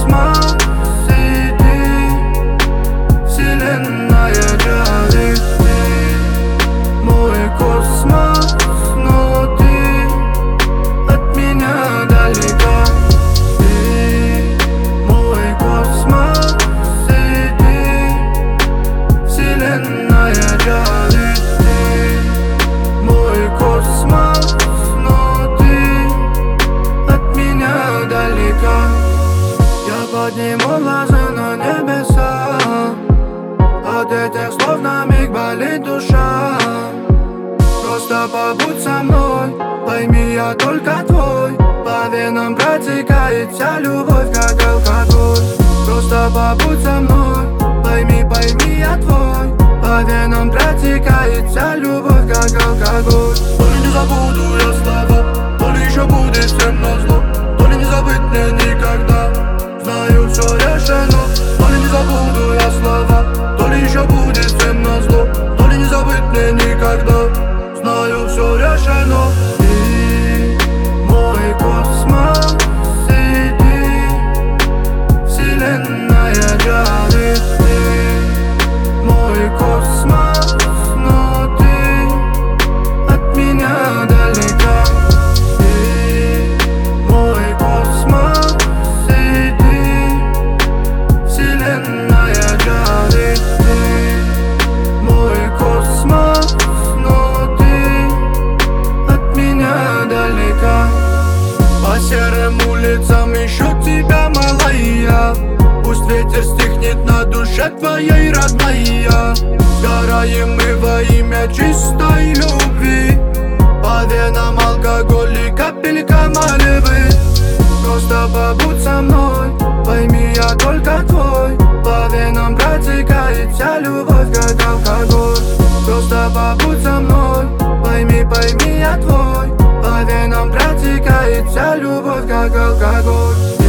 космос, и ты, вселенная жарит. Ты мой космос, но ты от меня далека. Ты мой космос, и ты, вселенная жарит. Ты мой космос, но ты от меня далека. Я подниму глаза на небеса, от этих слов на миг болит душа. Просто побудь со мной, пойми, я только твой. По венам протекает вся любовь, как алкоголь. Просто побудь со мной, пойми, я твой. По венам протекает вся любовь, как алкоголь. То ли не забуду я слова, то ли еще будет всем назло, то ли не забыть мне никогда. Знаю, все решено. То ли не забуду я слова, то ли еще будет всем назло, то ли не забыть мне никогда. Знаю, все решено. Ты мой космос, и ты, вселенная жарит. Ты мой космос, но ты от меня далека. Ты мой космос, и ты, вселенная жарит. Ты мой космос, но ты от меня далека. По серым улицам ищу тебя, малая. Пусть ветер стихнет на душе твоей, родная. Сгораем мы во имя чистой любви. По венам алкоголь и капелька Малибы. Просто побудь со мной, пойми, я только твой. По венам протекает вся любовь, как алкоголь. Просто побудь со мной, пойми, я твой. По венам протекает вся любовь, как алкоголь.